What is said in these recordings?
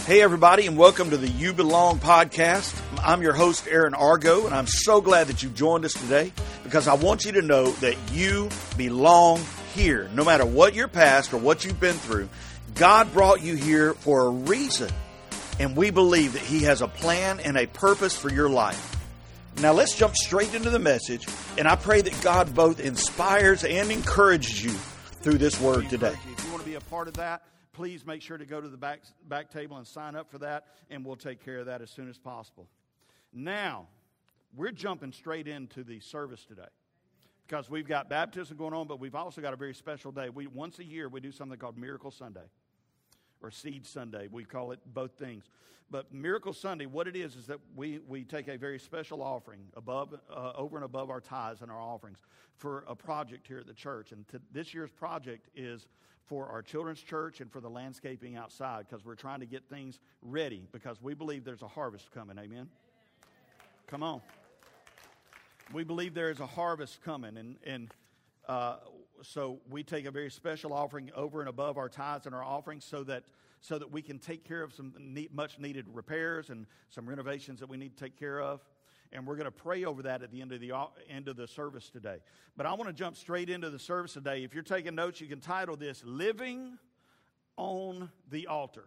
Hey, everybody, and welcome to the You Belong podcast. I'm your host, Aaron Argo, and I'm so glad that you've joined us today because I want you to know that you belong here. No matter what your past or what you've been through, God brought you here for a reason, and we believe that He has a plan and a purpose for your life. Now, let's jump straight into the message, and I pray that God both inspires and encourages you through this word today. If you want to be a part of that, please make sure to go to the back table and sign up for that, and we'll take care of that as soon as possible. Now, we're jumping straight into the service today because we've got baptism going on, but we've also got a very special day. Once a year, we do something called Miracle Sunday or Seed Sunday. We call it both things. But Miracle Sunday, what it is that we take a very special offering over and above our tithes and our offerings for a project here at the church. And this year's project is for our children's church and for the landscaping outside because we're trying to get things ready because we believe there's a harvest coming. Amen? Come on. We believe there is a harvest coming. And so we take a very special offering over and above our tithes and our offerings so that we can take care of some much needed repairs and some renovations that we need to take care of. And we're going to pray over that at the end of the service today. But I want to jump straight into the service today. If you're taking notes, you can title this, Living on the Altar.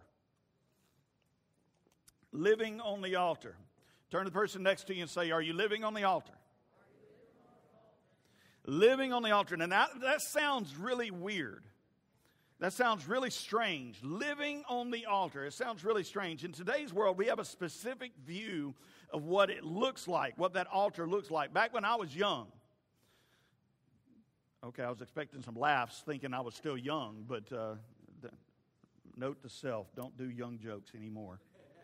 Living on the Altar. Turn to the person next to you and say, are you living on the altar? Living on the altar. Now, that sounds really weird. That sounds really strange. Living on the altar. It sounds really strange. In today's world, we have a specific view of what it looks like, what that altar looks like. Back when I was young, okay, I was expecting some laughs thinking I was still young, but note to self, don't do young jokes anymore.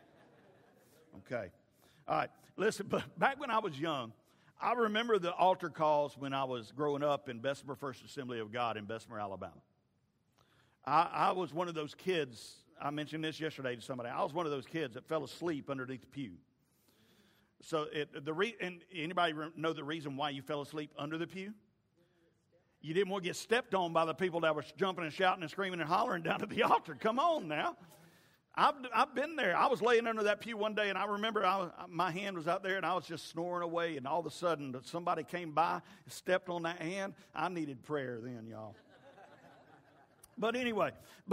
Okay. All right. Listen, but back when I was young, I remember the altar calls when I was growing up in Bessemer First Assembly of God in Bessemer, Alabama. I was one of those kids, I mentioned this yesterday to somebody, I was one of those kids that fell asleep underneath the pew. So, anybody know the reason why you fell asleep under the pew? You didn't want to get stepped on by the people that were jumping and shouting and screaming and hollering down at the altar. Come on now. I've been there. I was laying under that pew one day, and I remember my hand was out there, and I was just snoring away, and all of a sudden somebody came by, stepped on that hand. I needed prayer then, y'all. But anyway,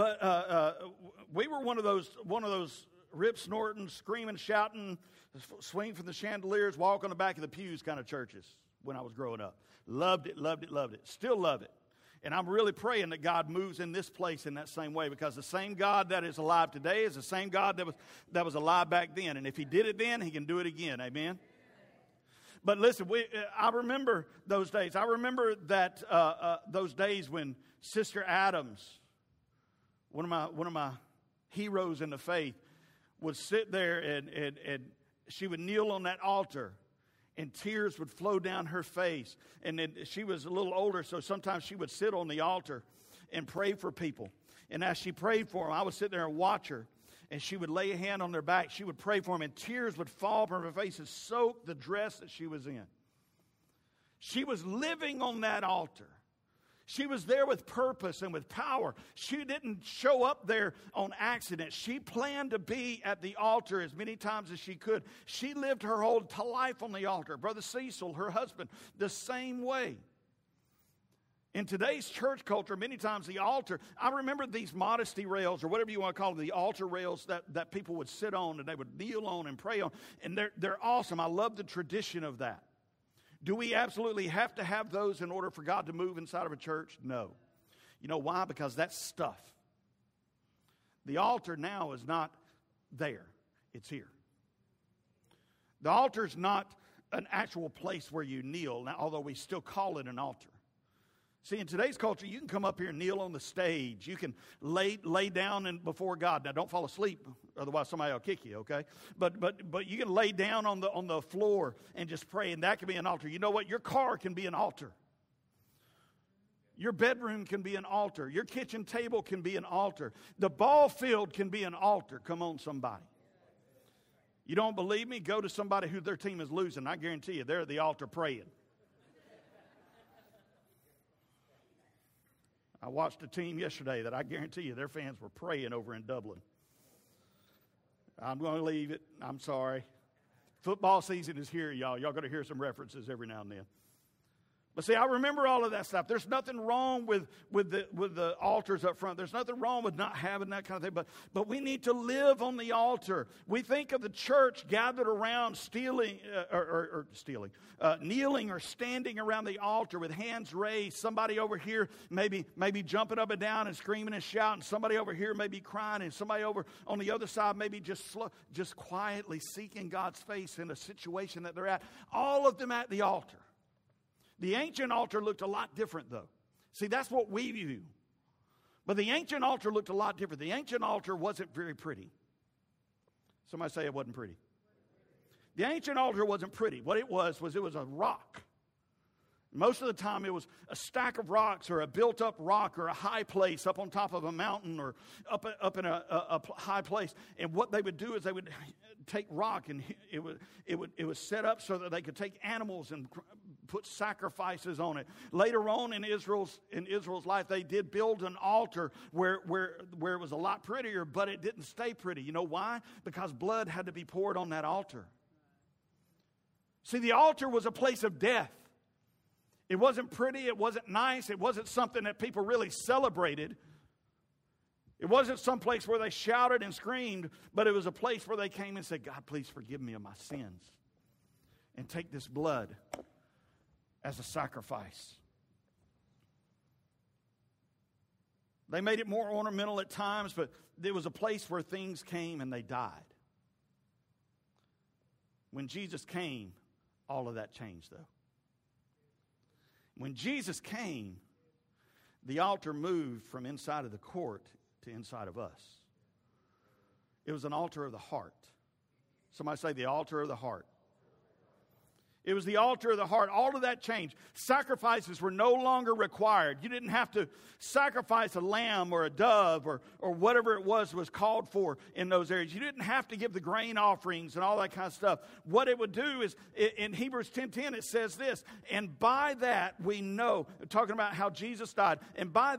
we were one of those rip snorting, screaming, shouting, swing from the chandeliers, walk on the back of the pews kind of churches when I was growing up. Loved it, loved it, loved it. Still love it. And I'm really praying that God moves in this place in that same way because the same God that is alive today is the same God that was alive back then. And if He did it then, He can do it again. Amen? But listen, I remember those days. I remember that those days when Sister Adams, one of my heroes in the faith, would sit there and she would kneel on that altar and tears would flow down her face. And then she was a little older, so sometimes she would sit on the altar and pray for people. And as she prayed for them, I would sit there and watch her. And she would lay a hand on their back. She would pray for them, and tears would fall from her face and soak the dress that she was in. She was living on that altar. She was there with purpose and with power. She didn't show up there on accident. She planned to be at the altar as many times as she could. She lived her whole life on the altar. Brother Cecil, her husband, the same way. In today's church culture, many times the altar, I remember these modesty rails or whatever you want to call them, the altar rails that people would sit on and they would kneel on and pray on. And they're awesome. I love the tradition of that. Do we absolutely have to have those in order for God to move inside of a church? No. You know why? Because that's stuff. The altar now is not there. It's here. The altar is not an actual place where you kneel, now, although we still call it an altar. See, in today's culture, you can come up here and kneel on the stage. You can lay down before God. Now, don't fall asleep, otherwise somebody will kick you, okay? But you can lay down on the floor and just pray, and that can be an altar. You know what? Your car can be an altar. Your bedroom can be an altar. Your kitchen table can be an altar. The ball field can be an altar. Come on, somebody. You don't believe me? Go to somebody who their team is losing. I guarantee you, they're at the altar praying. I watched a team yesterday that I guarantee you their fans were praying over in Dublin. I'm going to leave it. I'm sorry. Football season is here, y'all. Y'all going to hear some references every now and then. But see, I remember all of that stuff. There's nothing wrong with the altars up front. There's nothing wrong with not having that kind of thing. But we need to live on the altar. We think of the church gathered around kneeling or standing around the altar with hands raised. Somebody over here maybe jumping up and down and screaming and shouting. Somebody over here maybe crying, and somebody over on the other side maybe just quietly seeking God's face in a situation that they're at. All of them at the altar. The ancient altar looked a lot different, though. See, that's what we view. But the ancient altar looked a lot different. The ancient altar wasn't very pretty. Somebody say it wasn't pretty. The ancient altar wasn't pretty. What it was a rock. Most of the time it was a stack of rocks or a built-up rock or a high place up on top of a mountain or up in a high place. And what they would do is they would take rock, and it was set up so that they could take animals and put sacrifices on it. Later on in Israel's life, they did build an altar where it was a lot prettier, but it didn't stay pretty. You know why? Because blood had to be poured on that altar. See, the altar was a place of death. It wasn't pretty. It wasn't nice. It wasn't something that people really celebrated. It wasn't some place where they shouted and screamed, but it was a place where they came and said, God, please forgive me of my sins. And take this blood as a sacrifice. They made it more ornamental at times, but there was a place where things came and they died. When Jesus came, all of that changed, though. When Jesus came, the altar moved from inside of the court to inside of us. It was an altar of the heart. Somebody say the altar of the heart. It was the altar of the heart. All of that changed. Sacrifices were no longer required. You didn't have to sacrifice a lamb or a dove or whatever it was called for in those areas. You didn't have to give the grain offerings and all that kind of stuff. What it would do is, in Hebrews 10:10, it says this, and by that we know, talking about how Jesus died, and by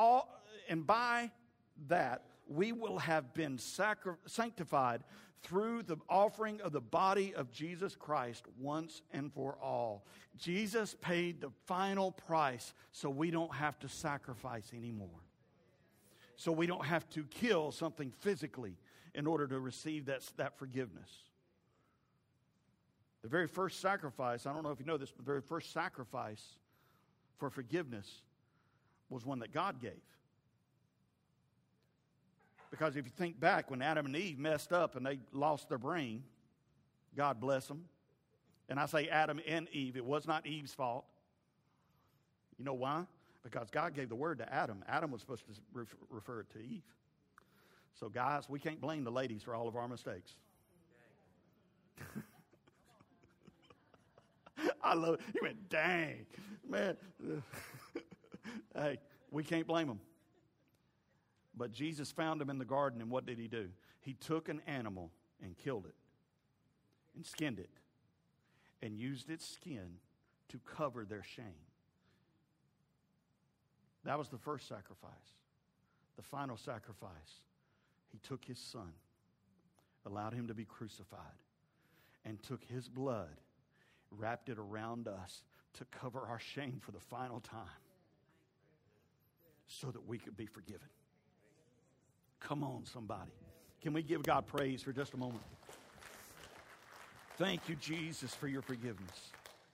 that we will have been sanctified through the offering of the body of Jesus Christ once and for all. Jesus paid the final price so we don't have to sacrifice anymore. So we don't have to kill something physically in order to receive that forgiveness. The very first sacrifice, I don't know if you know this, but the very first sacrifice for forgiveness was one that God gave. Because if you think back, when Adam and Eve messed up and they lost their brain, God bless them. And I say Adam and Eve. It was not Eve's fault. You know why? Because God gave the word to Adam. Adam was supposed to refer it to Eve. So guys, we can't blame the ladies for all of our mistakes. I love it. You went, dang. Man. Hey, we can't blame them. But Jesus found them in the garden, and what did he do? He took an animal and killed it and skinned it and used its skin to cover their shame. That was the first sacrifice. The final sacrifice, he took his son, allowed him to be crucified, and took his blood, wrapped it around us to cover our shame for the final time so that we could be forgiven. Come on, somebody. Can we give God praise for just a moment? Thank you, Jesus, for your forgiveness.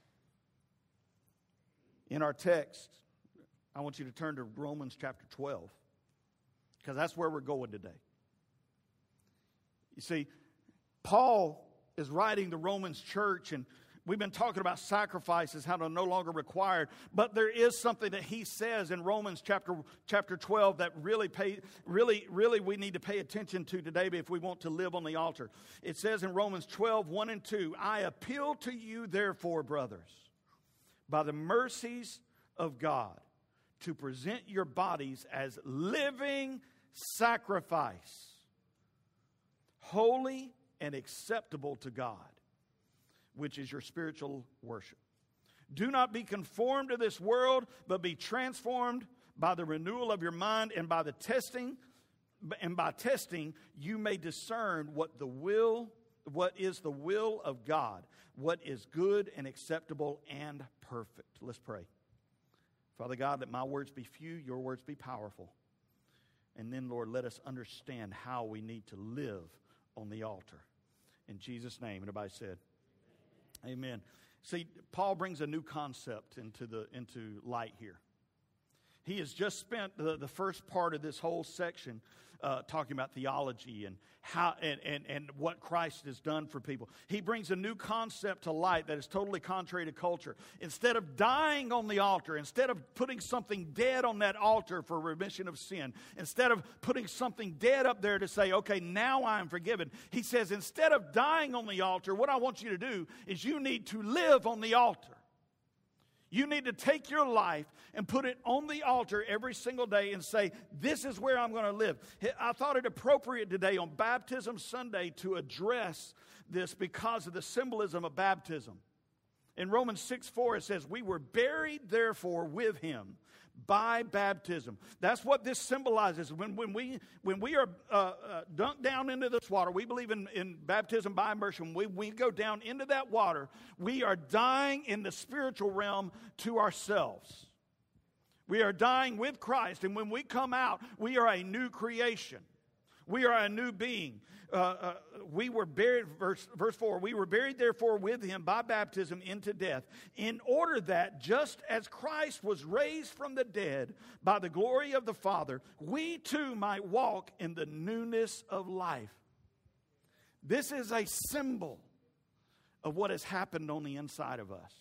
In our text, I want you to turn to Romans chapter 12, because that's where we're going today. You see, Paul is writing the Romans church, and we've been talking about sacrifices, how they're no longer required. But there is something that he says in Romans chapter 12 that really we need to pay attention to today if we want to live on the altar. It says in Romans 12, 1 and 2, I appeal to you, therefore, brothers, by the mercies of God, to present your bodies as living sacrifice, holy and acceptable to God, which is your spiritual worship. Do not be conformed to this world, but be transformed by the renewal of your mind, and by the testing and by testing, you may discern what is the will of God, what is good and acceptable and perfect. Let's pray. Father God, let my words be few, your words be powerful. And then, Lord, let us understand how we need to live on the altar. In Jesus' name, and everybody said, amen. See, Paul brings a new concept into light here. He has just spent the first part of this whole section talking about theology and how and what Christ has done for people. He brings a new concept to light that is totally contrary to culture. Instead of dying on the altar, instead of putting something dead on that altar for remission of sin, instead of putting something dead up there to say, okay, now I am forgiven, he says, instead of dying on the altar, what I want you to do is you need to live on the altar. You need to take your life and put it on the altar every single day and say, this is where I'm going to live. I thought it appropriate today on Baptism Sunday to address this because of the symbolism of baptism. In Romans 6:4 it says, we were buried therefore with him by baptism. That's what this symbolizes. When we are dunked down into this water, we believe in baptism by immersion. We go down into that water, we are dying in the spiritual realm to ourselves. We are dying with Christ, and when we come out, we are a new creation. We are a new being. We were buried, verse 4, we were buried therefore with him by baptism into death, in order that just as Christ was raised from the dead by the glory of the Father, we too might walk in the newness of life. This is a symbol of what has happened on the inside of us.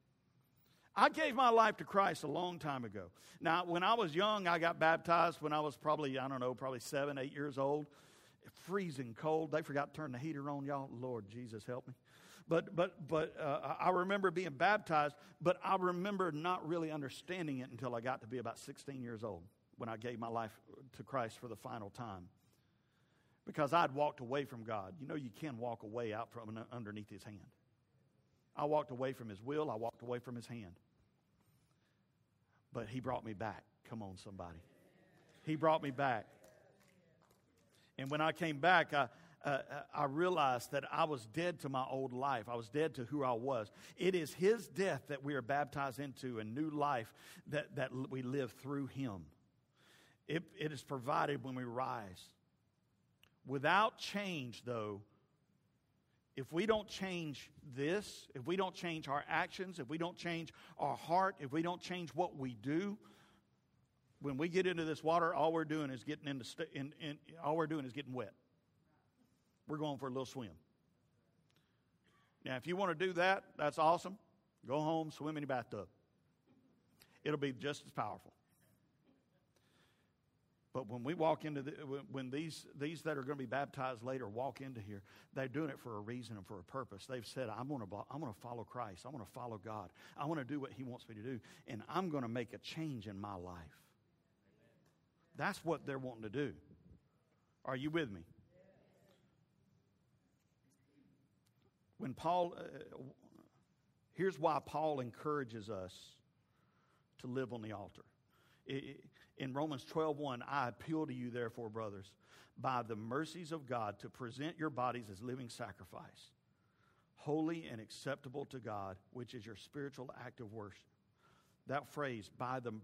I gave my life to Christ a long time ago. Now, when I was young, I got baptized when I was probably 7, 8 years old. Freezing cold. They forgot to turn the heater on, y'all. Lord Jesus, help me. But I remember being baptized, but I remember not really understanding it until I got to be about 16 years old when I gave my life to Christ for the final time. Because I'd walked away from God. You know, you can walk away out from underneath his hand. I walked away from his will. I walked away from his hand. But he brought me back. Come on, somebody. He brought me back. And when I came back, I realized that I was dead to my old life. I was dead to who I was. It is his death that we are baptized into, a new life that we live through him. It is provided when we rise. Without change, though, if we don't change this, if we don't change our actions, if we don't change our heart, if we don't change what we do, when we get into this water, all we're doing is getting getting wet. We're going for a little swim. Now, if you want to do that, that's awesome. Go home, swim in your bathtub. It'll be just as powerful. But when we walk into when these that are going to be baptized later walk into here, they're doing it for a reason and for a purpose. They've said, I'm going to follow Christ. I want to follow God. I want to do what he wants me to do. And I'm going to make a change in my life. That's what they're wanting to do. Are you with me? When Paul, here's why Paul encourages us to live on the altar. In Romans 12:1, I appeal to you, therefore, brothers, by the mercies of God, to present your bodies as living sacrifice, holy and acceptable to God, which is your spiritual act of worship. That phrase, by the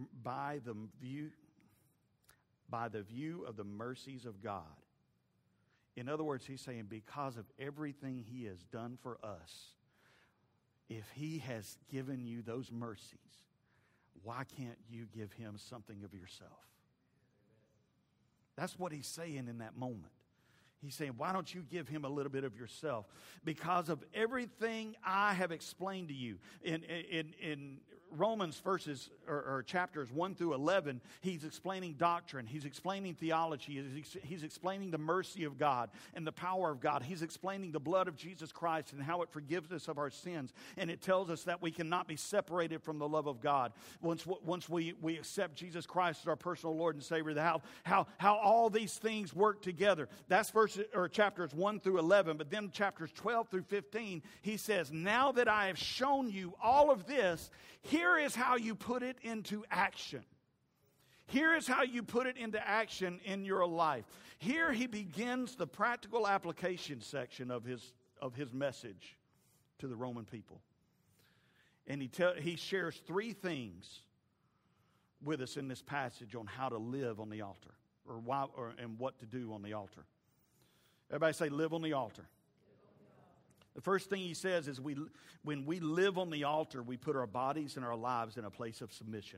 view of the mercies of God. In other words, he's saying because of everything he has done for us, if he has given you those mercies, why can't you give him something of yourself? That's what he's saying in that moment. He's saying, why don't you give him a little bit of yourself? Because of everything I have explained to you. In Romans verses or chapters 1 through 11, he's explaining doctrine. He's explaining theology. He's explaining the mercy of God and the power of God. He's explaining the blood of Jesus Christ and how it forgives us of our sins. And it tells us that we cannot be separated from the love of God. Once we accept Jesus Christ as our personal Lord and Savior, how all these things work together. That's chapters 1 through 11. But then chapters 12 through 15, he says, now that I have shown you all of this, here is how you put it into action. Here is how you put it into action in your life. Here he begins the practical application section of his message to the Roman people. And he shares three things with us in this passage on how to live on the altar, and what to do on the altar. Everybody say, live on the altar. The first thing he says is when we live on the altar, we put our bodies and our lives in a place of submission.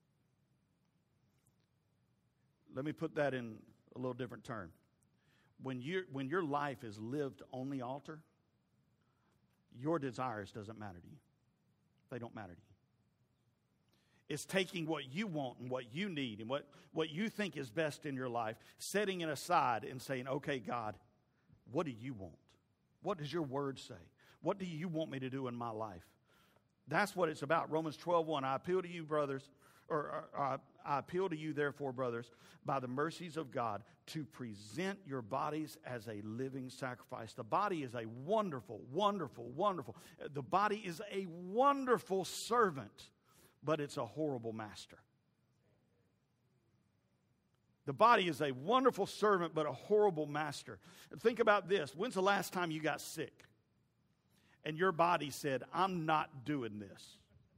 Let me put that in a little different term. When your life is lived on the altar, your desires doesn't matter to you. They don't matter to you. It's taking what you want and what you need and what you think is best in your life, setting it aside and saying, okay, God, what do you want? What does your word say? What do you want me to do in my life? That's what it's about. Romans 12:1. I appeal to you, brothers, I appeal to you, therefore, brothers, by the mercies of God, to present your bodies as a living sacrifice. The body is a wonderful, wonderful, wonderful. The body is a wonderful servant, but it's a horrible master. The body is a wonderful servant, but a horrible master. Think about this. When's the last time you got sick? And your body said, I'm not doing this.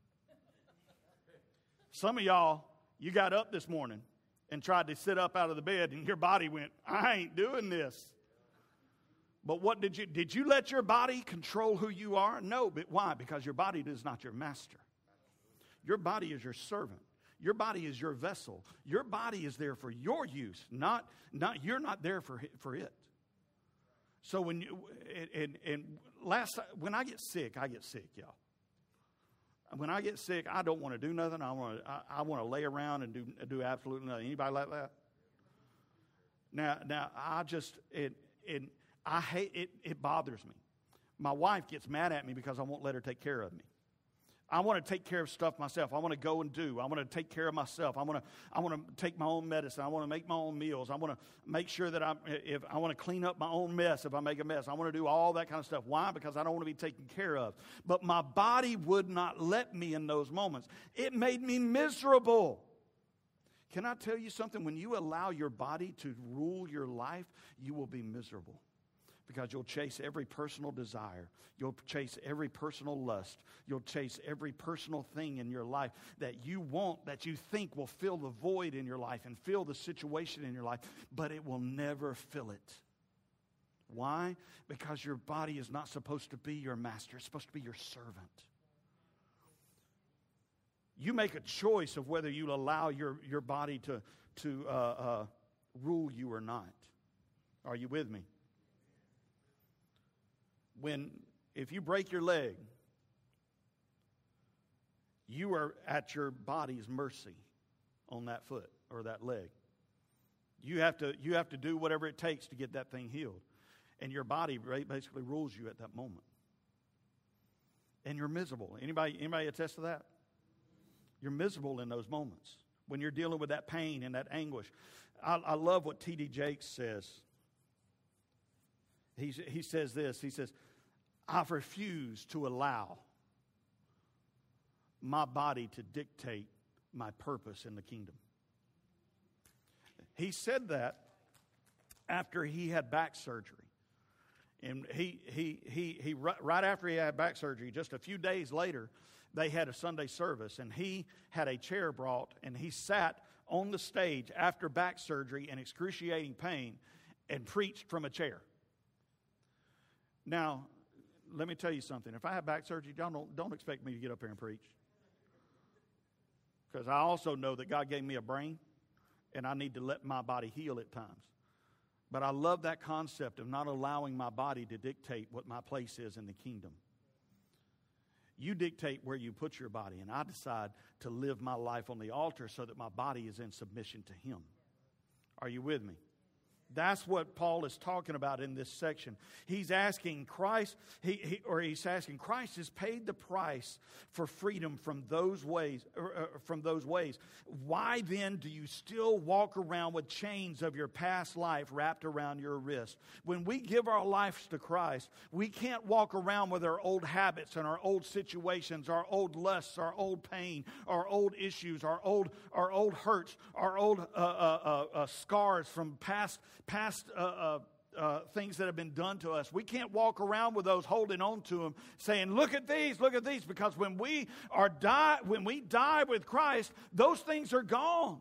Some of y'all, you got up this morning and tried to sit up out of the bed, and your body went, I ain't doing this. But what did you let your body control who you are? No, but why? Because your body is not your master. Your body is your servant. Your body is your vessel. Your body is there for your use, not you're not there for it. So when I get sick, y'all. When I get sick, I don't want to do nothing. I want to lay around and do absolutely nothing. Anybody like that? Now I hate it. It bothers me. My wife gets mad at me because I won't let her take care of me. I want to take care of stuff myself. I want to go and do. I want to take care of myself. I want to take my own medicine. I want to make my own meals. I want to make sure that if I want to clean up my own mess if I make a mess. I want to do all that kind of stuff. Why? Because I don't want to be taken care of. But my body would not let me in those moments. It made me miserable. Can I tell you something? When you allow your body to rule your life, you will be miserable. Because you'll chase every personal desire. You'll chase every personal lust. You'll chase every personal thing in your life that you want, that you think will fill the void in your life and fill the situation in your life, but it will never fill it. Why? Because your body is not supposed to be your master. It's supposed to be your servant. You make a choice of whether you allow your body to rule you or not. Are you with me? If you break your leg, you are at your body's mercy on that foot or that leg. You have to do whatever it takes to get that thing healed. And your body basically rules you at that moment. And you're miserable. Anybody attest to that? You're miserable in those moments when you're dealing with that pain and that anguish. I love what T.D. Jakes says. He says this. He says, I refuse to allow my body to dictate my purpose in the kingdom. He said that after he had back surgery. And he right after he had back surgery, just a few days later, they had a Sunday service, and he had a chair brought, and he sat on the stage after back surgery in excruciating pain and preached from a chair. Now, let me tell you something. If I have back surgery, don't expect me to get up here and preach. Because I also know that God gave me a brain, and I need to let my body heal at times. But I love that concept of not allowing my body to dictate what my place is in the kingdom. You dictate where you put your body, and I decide to live my life on the altar so that my body is in submission to Him. Are you with me? That's what Paul is talking about in this section. He's asking Christ, he's asking Christ has paid the price for freedom from those ways. Why then do you still walk around with chains of your past life wrapped around your wrist? When we give our lives to Christ, we can't walk around with our old habits and our old situations, our old lusts, our old pain, our old issues, our old hurts, our old scars from past things that have been done to us. We can't walk around with those, holding on to them, saying, look at these, because when we die with Christ, those things are gone.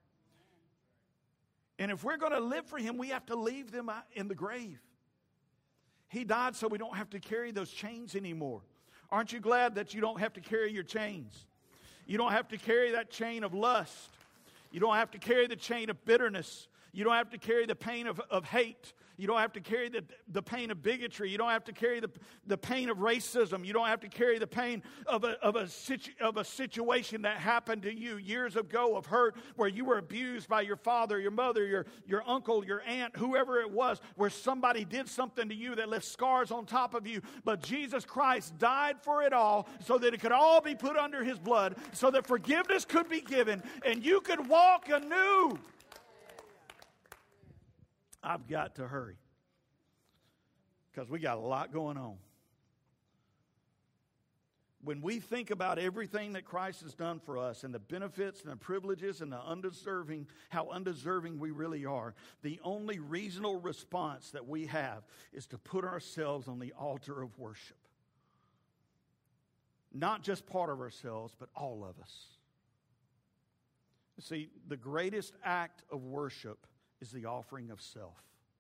And if we're going to live for Him, we have to leave them in the grave. He died so we don't have to carry those chains anymore. Aren't you glad that you don't have to carry your chains? You don't have to carry that chain of lust. You don't have to carry the chain of bitterness. You don't have to carry the pain of hate. You don't have to carry the pain of bigotry. You don't have to carry the pain of racism. You don't have to carry the pain of a situation that happened to you years ago of hurt, where you were abused by your father, your mother, your uncle, your aunt, whoever it was, where somebody did something to you that left scars on top of you. But Jesus Christ died for it all so that it could all be put under His blood, so that forgiveness could be given and you could walk anew. I've got to hurry because we got a lot going on. When we think about everything that Christ has done for us and the benefits and the privileges and how undeserving we really are, the only reasonable response that we have is to put ourselves on the altar of worship. Not just part of ourselves, but all of us. See, the greatest act of worship is the offering of self.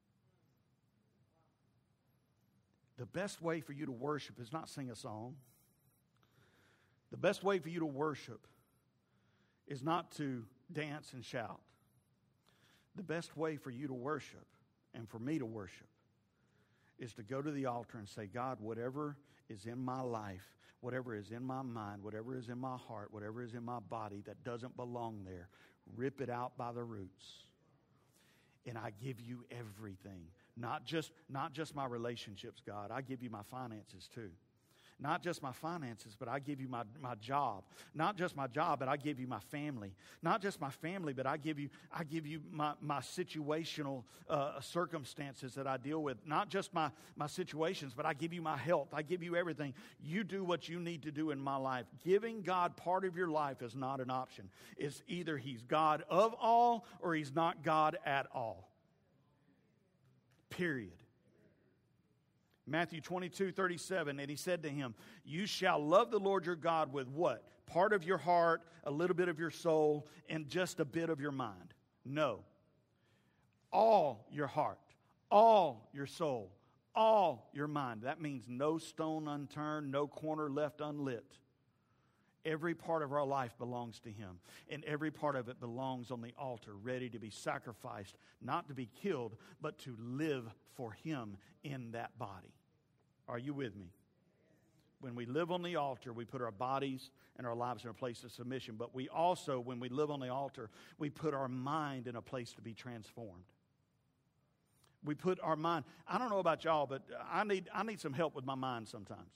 The best way for you to worship is not sing a song. The best way for you to worship is not to dance and shout. The best way for you to worship and for me to worship is to go to the altar and say, God, whatever is in my life, whatever is in my mind, whatever is in my heart, whatever is in my body that doesn't belong there, rip it out by the roots. And I give you everything. Not just my relationships, God. I give you my finances too. Not just my finances, but I give you my job. Not just my job, but I give you my family. Not just my family, but I give you my situational circumstances that I deal with. Not just my situations, but I give you my health. I give you everything. You do what you need to do in my life. Giving God part of your life is not an option. It's either He's God of all or He's not God at all. Period. Matthew 22:37, and He said to him, you shall love the Lord your God with what? Part of your heart, a little bit of your soul, and just a bit of your mind. No. All your heart, all your soul, all your mind. That means no stone unturned, no corner left unlit. Every part of our life belongs to Him, and every part of it belongs on the altar, ready to be sacrificed, not to be killed, but to live for Him in that body. Are you with me? When we live on the altar, we put our bodies and our lives in a place of submission, but we also, when we live on the altar, we put our mind in a place to be transformed. We put our mind, I don't know about y'all, but I need some help with my mind sometimes.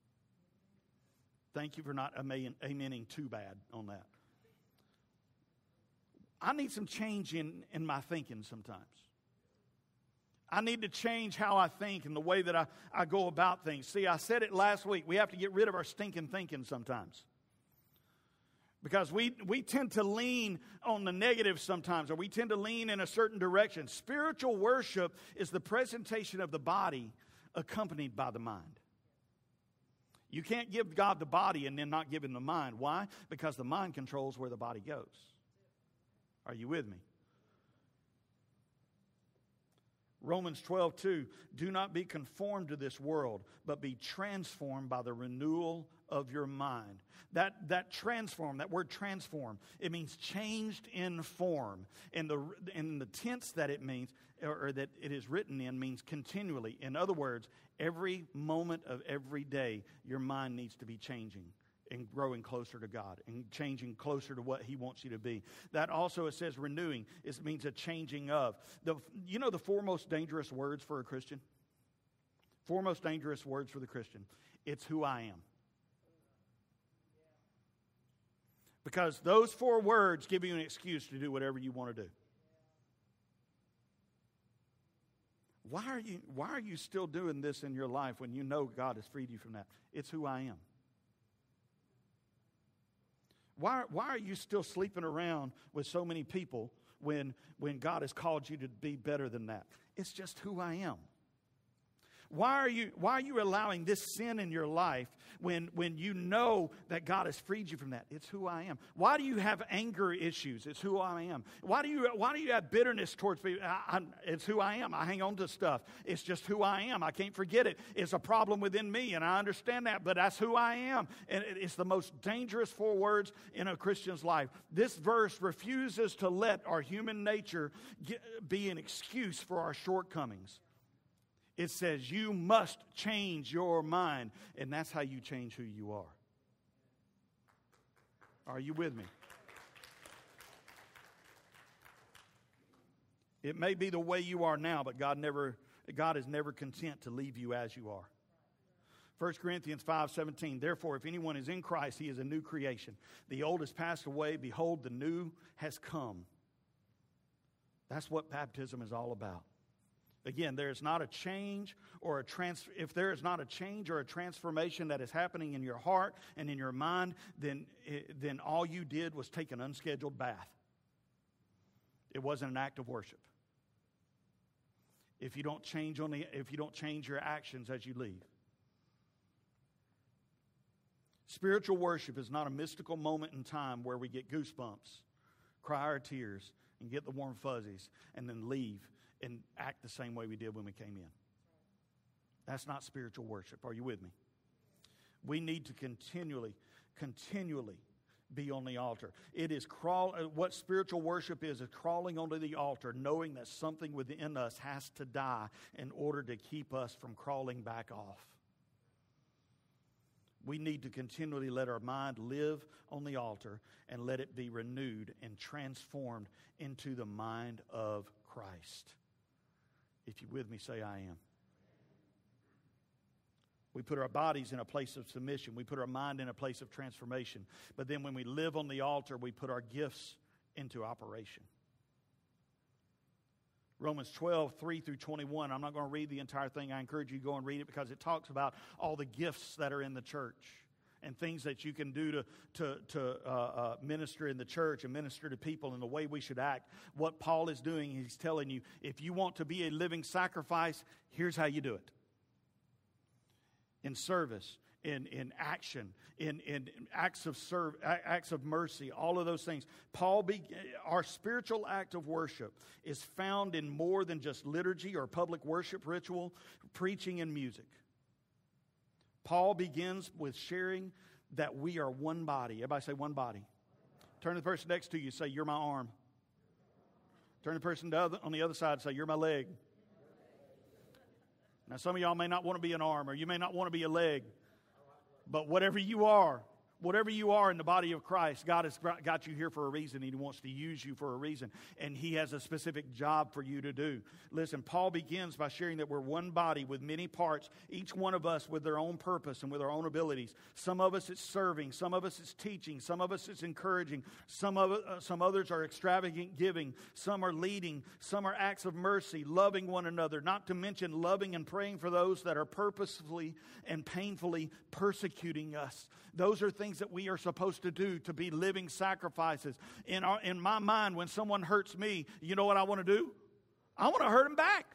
Thank you for not amening too bad on that. I need some change in my thinking sometimes. I need to change how I think and the way that I go about things. See, I said it last week. We have to get rid of our stinking thinking sometimes. Because we tend to lean on the negative sometimes, or we tend to lean in a certain direction. Spiritual worship is the presentation of the body accompanied by the mind. You can't give God the body and then not give Him the mind. Why? Because the mind controls where the body goes. Are you with me? Romans 12:2, do not be conformed to this world, but be transformed by the renewal of your mind. That transform, that word transform, it means changed in form. And the tense that it means, or that it is written in, means continually. In other words, every moment of every day, your mind needs to be changing. and growing closer to God and changing closer to what He wants you to be. That also, it says renewing. It means a changing of. You know the four most dangerous words for a Christian? Four most dangerous words for the Christian. It's who I am. Because those four words give you an excuse to do whatever you want to do. Why are you still doing this in your life when you know God has freed you from that? It's who I am. Why are you still sleeping around with so many people when God has called you to be better than that? It's just who I am. Why are you allowing this sin in your life when you know that God has freed you from that? It's who I am. Why do you have anger issues? It's who I am. Why do you have bitterness towards people? It's who I am. I hang on to stuff. It's just who I am. I can't forget it. It's a problem within me, and I understand that, but that's who I am. And it's the most dangerous four words in a Christian's life. This verse refuses to let our human nature be an excuse for our shortcomings. It says you must change your mind, and that's how you change who you are. Are you with me? It may be the way you are now, but God is never content to leave you as you are. 1 Corinthians 5:17, therefore, if anyone is in Christ, he is a new creation. The old has passed away. Behold, the new has come. That's what baptism is all about. Again, there is not a change or if there is not a change or a transformation that is happening in your heart and in your mind, then all you did was take an unscheduled bath. It wasn't an act of worship. If you don't change your actions as you leave. Spiritual worship is not a mystical moment in time where we get goosebumps, cry our tears, and get the warm fuzzies, and then leave and act the same way we did when we came in. That's not spiritual worship. Are you with me? We need to continually be on the altar. It is what spiritual worship is crawling onto the altar, knowing that something within us has to die in order to keep us from crawling back off. We need to continually let our mind live on the altar and let it be renewed and transformed into the mind of Christ. If you're with me, say I am. We put our bodies in a place of submission. We put our mind in a place of transformation. But then when we live on the altar, we put our gifts into operation. Romans 12:3-21. I'm not going to read the entire thing. I encourage you to go and read it because it talks about all the gifts that are in the church and things that you can do to minister in the church and minister to people and the way we should act. What Paul is doing, he's telling you, if you want to be a living sacrifice, here's how you do it. In service, in action, in acts of mercy, all of those things. Our spiritual act of worship is found in more than just liturgy or public worship ritual, preaching and music. Paul begins with sharing that we are one body. Everybody say one body. Turn to the person next to you, say, you're my arm. Turn to the person on the other side, say, you're my leg. Now, some of y'all may not want to be an arm, or you may not want to be a leg. But whatever you are in the body of Christ, God has got you here for a reason. He wants to use you for a reason. And He has a specific job for you to do. Listen, Paul begins by sharing that we're one body with many parts, each one of us with their own purpose and with our own abilities. Some of us it's serving. Some of us it's teaching. Some of us it's encouraging. Some others are extravagant giving. Some are leading. Some are acts of mercy, loving one another, not to mention loving and praying for those that are purposefully and painfully persecuting us. Those are things that we are supposed to do, to be living sacrifices. In my mind, when someone hurts me, you know what I want to do? I want to hurt him back.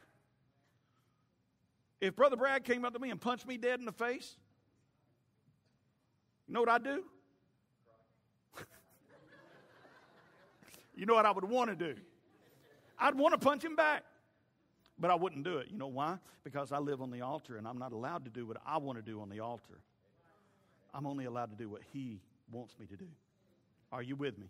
If Brother Brad came up to me and punched me dead in the face, you know what I'd do? You know what I would want to do? I'd want to punch him back. But I wouldn't do it. You know why? Because I live on the altar and I'm not allowed to do what I want to do on the altar. I'm only allowed to do what He wants me to do. Are you with me?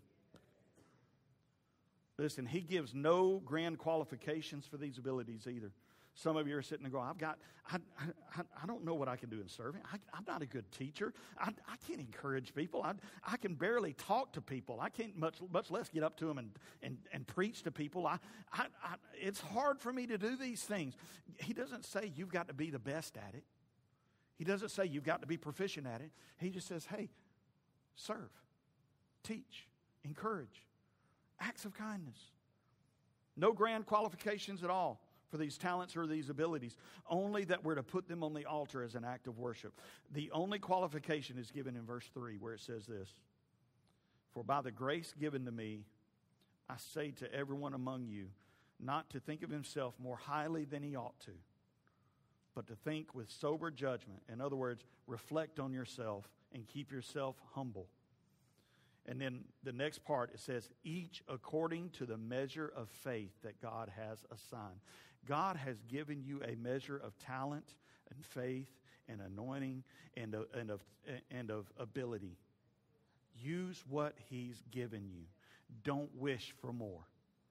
Listen, He gives no grand qualifications for these abilities either. Some of you are sitting there going, I don't know what I can do in serving. I'm not a good teacher. I can't encourage people. I can barely talk to people. I can't much less get up to them and preach to people. It's hard for me to do these things. He doesn't say you've got to be the best at it. He doesn't say you've got to be proficient at it. He just says, hey, serve, teach, encourage, acts of kindness. No grand qualifications at all for these talents or these abilities, only that we're to put them on the altar as an act of worship. The only qualification is given in verse 3 where it says this, for by the grace given to me, I say to everyone among you, not to think of himself more highly than he ought to, but to think with sober judgment. In other words, reflect on yourself and keep yourself humble. And then the next part, it says, each according to the measure of faith that God has assigned. God has given you a measure of talent and faith and anointing and of ability. Use what He's given you. Don't wish for more.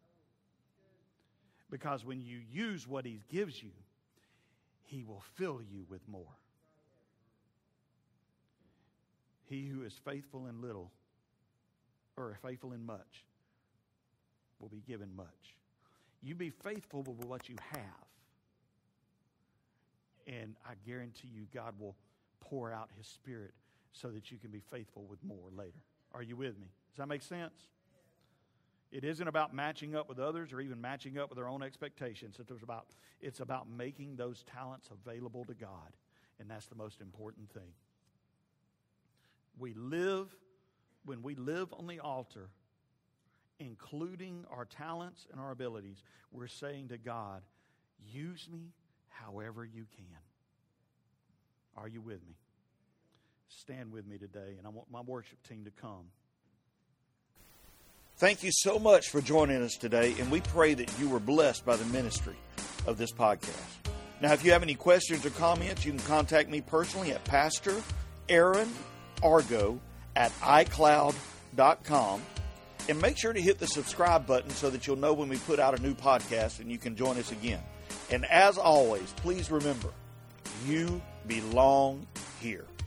Because when you use what He gives you, He will fill you with more. He who is faithful in little, or faithful in much, will be given much. You be faithful with what you have, and I guarantee you God will pour out His Spirit so that you can be faithful with more later. Are you with me? Does that make sense? It isn't about matching up with others or even matching up with our own expectations. It's about making those talents available to God, and that's the most important thing. When we live on the altar, including our talents and our abilities, we're saying to God, use me however you can. Are you with me? Stand with me today, and I want my worship team to come. Thank you so much for joining us today, and we pray that you were blessed by the ministry of this podcast. Now, if you have any questions or comments, you can contact me personally at Pastor Aaron Argo at iCloud.com. And make sure to hit the subscribe button so that you'll know when we put out a new podcast and you can join us again. And as always, please remember, you belong here.